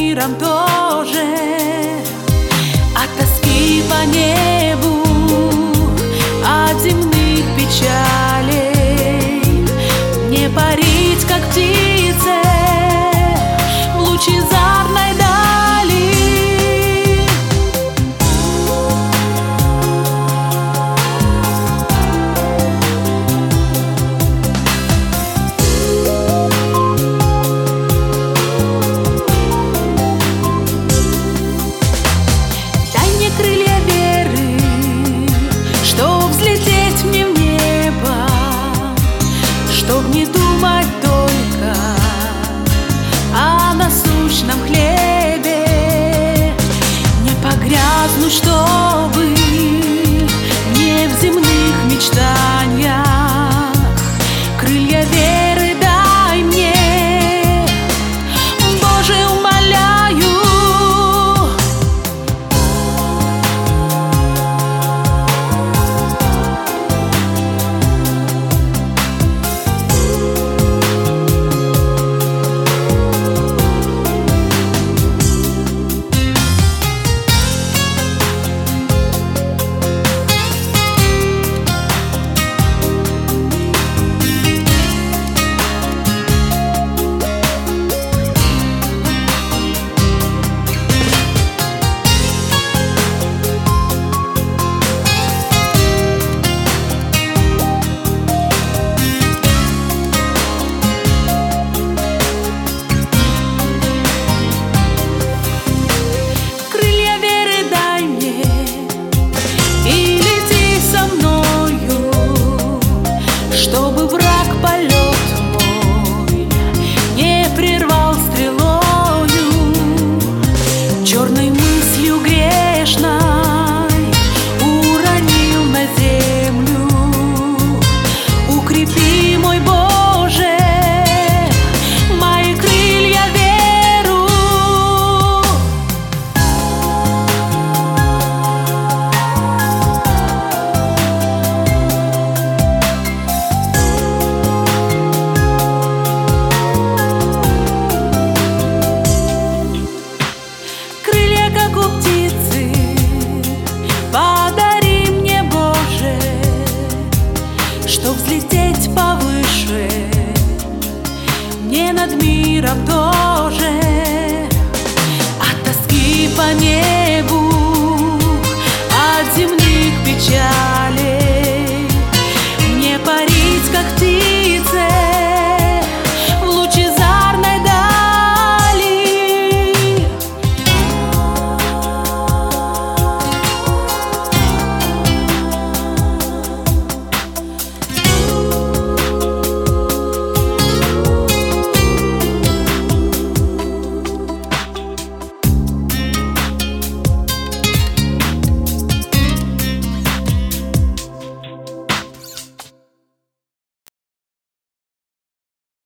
миром тоже, от тоски по небу, от земных печалей. Не парить, как птице, в лучезарной дали. Дай мне крылья веры, чтоб взлететь мне в небо, чтоб не думать только о насущном хлебе, не погрязнуть, чтобы не в земных мечтаниях. Крылья веры дай мне, Боже, умоляю. Чтобы враг полет мой не прервал стрелою, черной мыслью грешной уронил на землю. Укрепи, мой Боже, мои крылья веру. Как у птицы, подари мне, Боже, чтоб взлететь повыше, мне над миром тоже, от тоски по небу, от земных печалей.